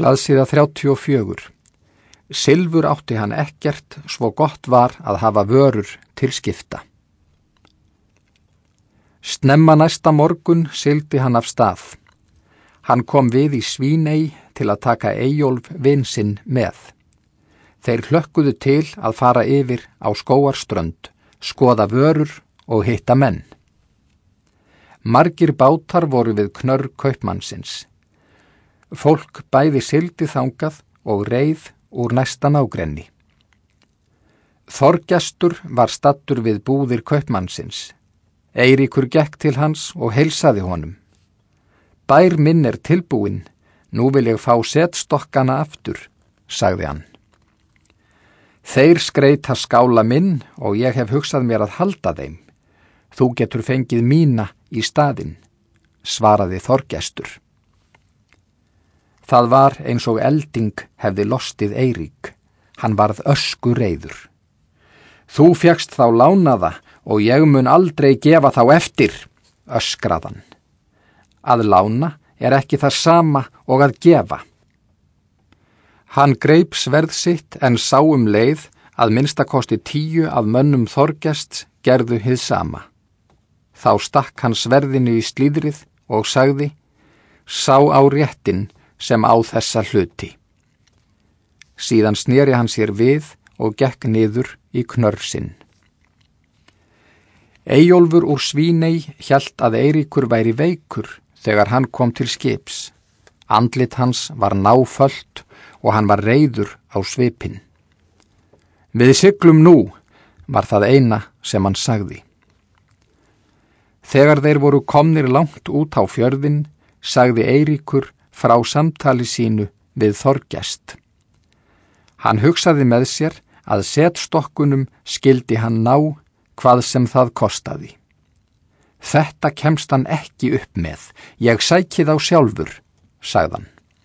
Blaðsíða 34. Silfur átti hann ekkert, svo gott var að hafa vörur til skipta. Snemma næsta morgun sigldi hann af stað. Hann kom við í Svíney til að taka Eyjólf vin sinn með. Þeir hlökkuðu til að fara yfir á Skógarströnd, skoða vörur og hitta menn. Margir bátar voru við knörr kaupmannsins. Fólk bæði sigldi þangað og reið úr næsta nágrenni. Þorgestur var staddur við búðir kaupmannsins. Eiríkur gekk til hans og heilsaði honum. Bær minn er tilbúinn, nú vil ég fá setstokkana aftur, sagði hann. Þeir skreita skála minn og ég hef hugsað mér að halda þeim. Þú getur fengið mína í staðinn, svaraði Þorgestur. Það var eins og elding hefði lostið Eirík. Hann varð öskureiður. Þú fékkst þá lánaða og ég mun aldrei gefa þá eftir, öskraðan. Að lána er ekki það sama og að gefa. Hann greip sverð sitt en sá leið að minnstakosti 10 af mönnum Þorgests gerðu hið sama. Þá stakk hann sverðinu í slíðrið og sagði: Sá á réttin sem á þessa hluti. Síðan sneri hann sér við og gekk niður í knörr sinn. Eyjólfur úr Svíney hélt að Eiríkur væri veikur þegar hann kom til skips. Andlit hans var náfölt og hann var reiður á svipinn. Við siglum nú, var það eina sem hann sagði. Þegar þeir voru komnir langt út á fjörðinn, sagði Eiríkur frá samtali sínu við Þorgest. Hann hugsaði með sér að setstokkunum skildi hann ná hvað sem það kostaði. Þetta kemst hann ekki upp með, ég sæki þá sjálfur, sagðan.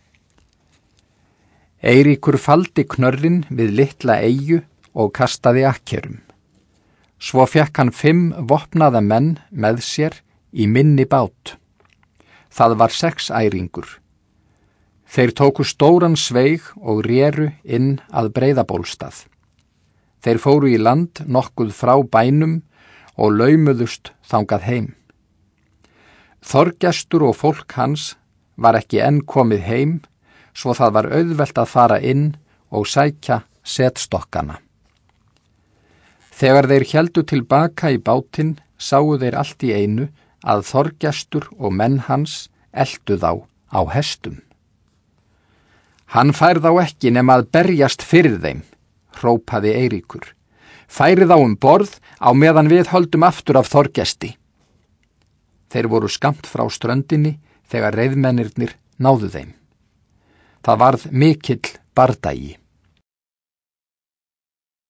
Eiríkur faldi knörrin við litla eyju og kastaði akkerum. Svo fekk hann 5 vopnaða menn með sér í minni bát. Það var 6 æringur. Þeir tóku stóran sveig og réru inn að Breiðabólstað. Þeir fóru í land nokkuð frá bænum og laumuðust þangað heim. Þorgestur og fólk hans var ekki enn komið heim, svo það var auðvelt að fara inn og sækja setstokkana. Þegar þeir héldu tilbaka í bátinn, sáu þeir allt í einu að Þorgestur og menn hans eltu þá á hestum. Hann fær þá ekki nema að berjast fyrir þeim, hrópaði Eiríkur. Færi þá borð á meðan við höldum aftur af Þorgesti. Þeir voru skammt frá ströndinni þegar reiðmennirnir náðu þeim. Það varð mikill bardagi.